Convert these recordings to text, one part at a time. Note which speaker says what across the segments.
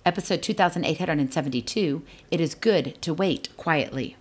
Speaker 1: episode 2872, It is Good to Wait Quietly.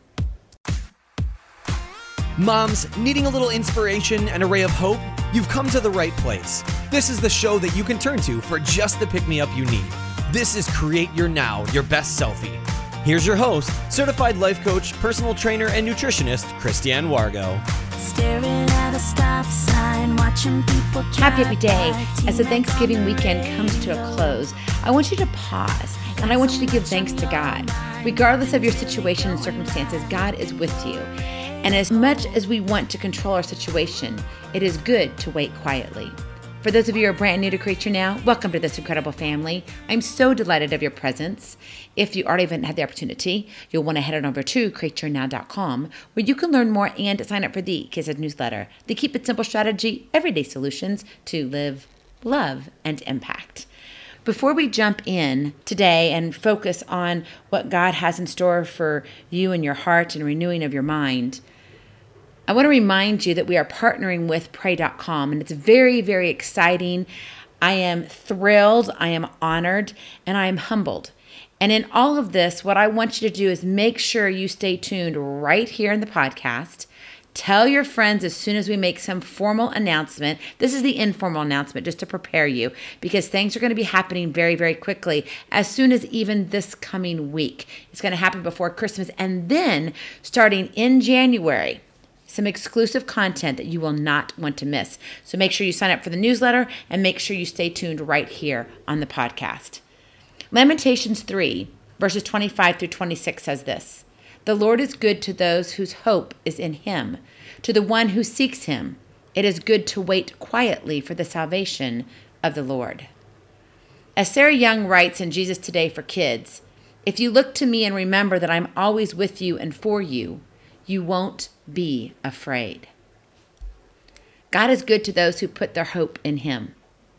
Speaker 2: Moms, needing a little inspiration and a ray of hope? You've come to the right place. This is the show that you can turn to for just the pick-me-up you need. This is Create Your Now, Your Best Selfie. Here's your host, certified life coach, personal trainer, and nutritionist, Christiane Wargo.
Speaker 3: Staring at a stop sign, watching people
Speaker 1: Happy day. As the Thanksgiving weekend comes to a close, I want you to pause and I want you to give thanks to God. Regardless of your situation and circumstances, God is with you. And as much as we want to control our situation, it is good to wait quietly. For those of you who are brand new to Create Your Now, welcome to this incredible family. I'm so delighted of your presence. If you already haven't had the opportunity, you'll want to head on over to createyournow.com, where you can learn more and sign up for the KISS newsletter, the Keep It Simple strategy, everyday solutions to live, love, and impact. Before we jump in today and focus on what God has in store for you and your heart and renewing of your mind, I want to remind you that we are partnering with Pray.com, and it's very, very exciting. I am thrilled, I am honored, and I am humbled. And in all of this, what I want you to do is make sure you stay tuned right here in the podcast. Tell your friends as soon as we make some formal announcement. This is the informal announcement just to prepare you, because things are going to be happening very, very quickly, as soon as even this coming week. It's going to happen before Christmas, and then starting in January, some exclusive content that you will not want to miss. So make sure you sign up for the newsletter and make sure you stay tuned right here on the podcast. Lamentations 3, verses 25 through 26 says this: "The Lord is good to those whose hope is in him. To the one who seeks him, it is good to wait quietly for the salvation of the Lord." As Sarah Young writes in Jesus Today for Kids, "If you look to me and remember that I'm always with you and for you, you won't be afraid." God is good to those who put their hope in him.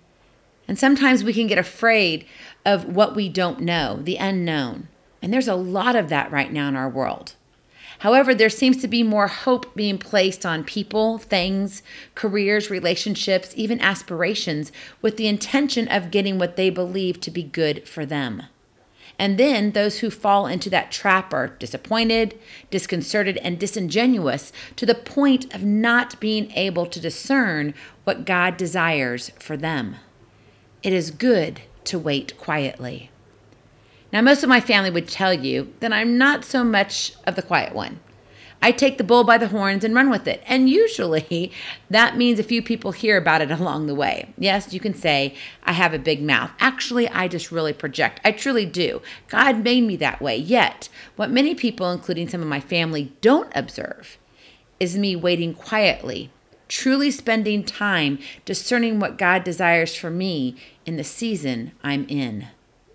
Speaker 1: And sometimes we can get afraid of what we don't know, the unknown. And there's a lot of that right now in our world. However, there seems to be more hope being placed on people, things, careers, relationships, even aspirations, with the intention of getting what they believe to be good for them. And then those who fall into that trap are disappointed, disconcerted, and disingenuous to the point of not being able to discern what God desires for them. It is good to wait quietly. Now, most of my family would tell you that I'm not so much of the quiet one. I take the bull by the horns and run with it. And usually that means a few people hear about it along the way. Yes, you can say I have a big mouth. Actually, I just really project. I truly do. God made me that way. Yet, what many people, including some of my family, don't observe is me waiting quietly, truly spending time discerning what God desires for me in the season I'm in.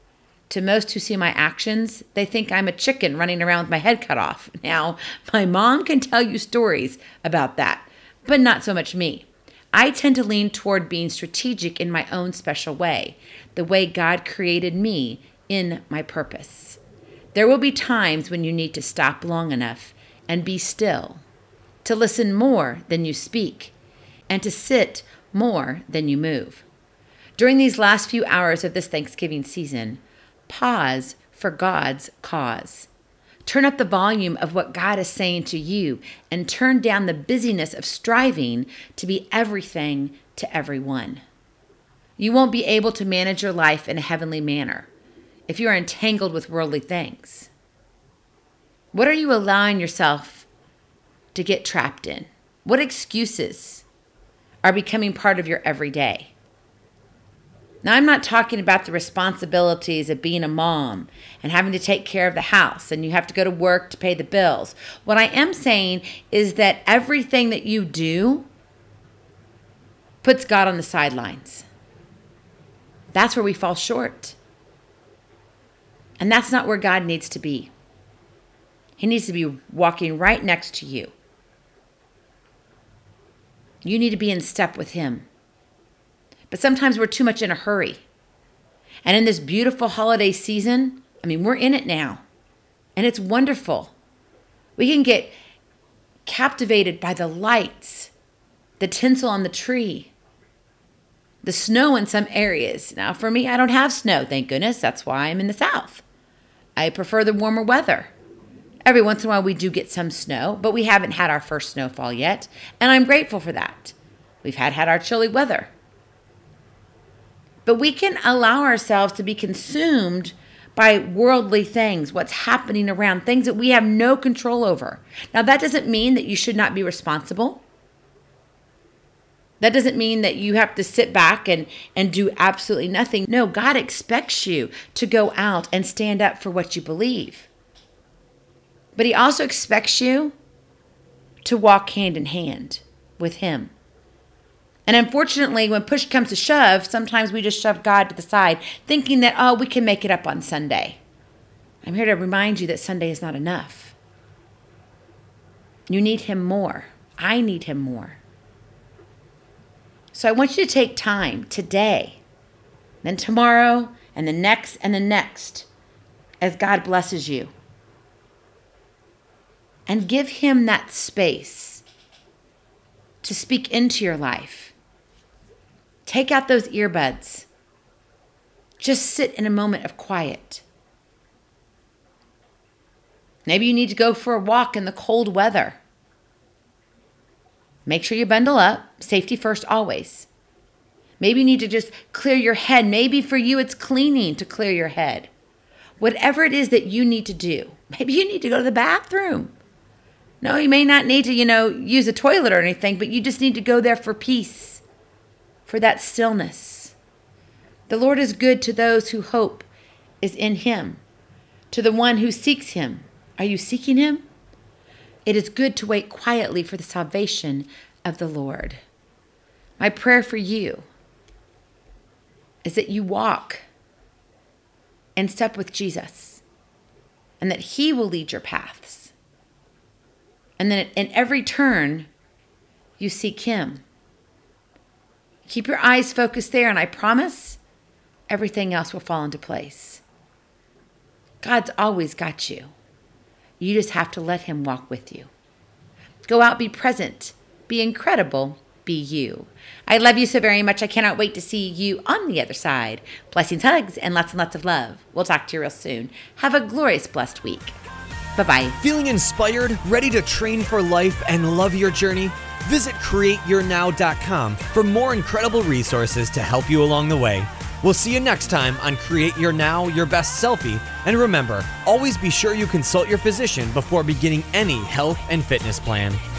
Speaker 1: To most who see my actions, they think I'm a chicken running around with my head cut off. Now, my mom can tell you stories about that, but not so much me. I tend to lean toward being strategic in my own special way, the way God created me in my purpose. There will be times when you need to stop long enough and be still, to listen more than you speak, and to sit more than you move. During these last few hours of this Thanksgiving season, pause for God's cause. Turn up the volume of what God is saying to you and turn down the busyness of striving to be everything to everyone. You won't be able to manage your life in a heavenly manner if you are entangled with worldly things. What are you allowing yourself to get trapped in? What excuses are becoming part of your everyday? Now, I'm not talking about the responsibilities of being a mom and having to take care of the house and you have to go to work to pay the bills. What I am saying is that everything that you do puts God on the sidelines. That's where we fall short. And that's not where God needs to be. He needs to be walking right next to you. You need to be in step with him. But sometimes we're too much in a hurry. And in this beautiful holiday season, we're in it now. And it's wonderful. We can get captivated by the lights, the tinsel on the tree. the snow in some areas. Now, for me, I don't have snow, thank goodness. That's why I'm in the South. I prefer the warmer weather. Every once in a while, we do get some snow, but we haven't had our first snowfall yet, and I'm grateful for that. We've had our chilly weather. But we can allow ourselves to be consumed by worldly things, what's happening around, things that we have no control over. Now, that doesn't mean that you should not be responsible. That doesn't mean that you have to sit back and do absolutely nothing. No, God expects you to go out and stand up for what you believe. But he also expects you to walk hand in hand with him. And unfortunately, when push comes to shove, sometimes we just shove God to the side, thinking that, oh, we can make it up on Sunday. I'm here to remind you that Sunday is not enough. You need him more. I need him more. So I want you to take time today, then tomorrow, and the next, as God blesses you. And give him that space to speak into your life. Take out those earbuds. Just sit in a moment of quiet. Maybe you need to go for a walk in the cold weather. Make sure you bundle up. Safety first always. Maybe you need to just clear your head. Maybe for you it's cleaning to clear your head. Whatever it is that you need to do. Maybe you need to go to the bathroom. No, you may not need to, use a toilet or anything, but you just need to go there for peace, for that stillness. The Lord is good to those who hope is in him, to the one who seeks him. Are you seeking him? It is good to wait quietly for the salvation of the Lord. My prayer for you is that you walk in step with Jesus and that he will lead your paths. And then in every turn, you seek him. Keep your eyes focused there, and I promise everything else will fall into place. God's always got you. You just have to let him walk with you. Go out, be present, be incredible, be you. I love you so very much. I cannot wait to see you on the other side. Blessings, hugs, and lots of love. We'll talk to you real soon. Have a glorious, blessed week. Bye-bye.
Speaker 2: Feeling inspired, ready to train for life and love your journey? Visit CreateYourNow.com for more incredible resources to help you along the way. We'll see you next time on Create Your Now, Your Best Selfie. And remember, always be sure you consult your physician before beginning any health and fitness plan.